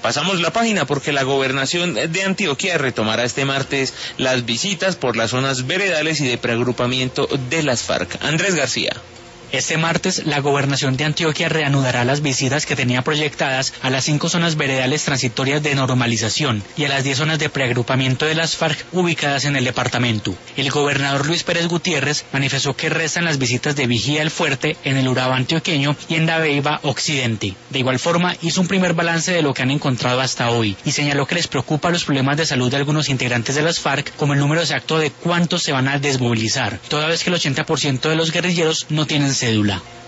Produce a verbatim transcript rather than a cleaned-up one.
Pasamos la página porque la gobernación de Antioquia retomará este martes las visitas por las zonas veredales y de preagrupamiento de las FARC. Andrés García. Este martes, la Gobernación de Antioquia reanudará las visitas que tenía proyectadas a las cinco zonas veredales transitorias de normalización y a las diez zonas de preagrupamiento de las FARC ubicadas en el departamento. El gobernador Luis Pérez Gutiérrez manifestó que restan las visitas de vigía al fuerte en el Urabá antioqueño y en Dabeiba Occidente. De igual forma, hizo un primer balance de lo que han encontrado hasta hoy y señaló que les preocupa los problemas de salud de algunos integrantes de las FARC, como el número exacto de cuántos se van a desmovilizar, toda vez que el ochenta por ciento de los guerrilleros no tienen cédula.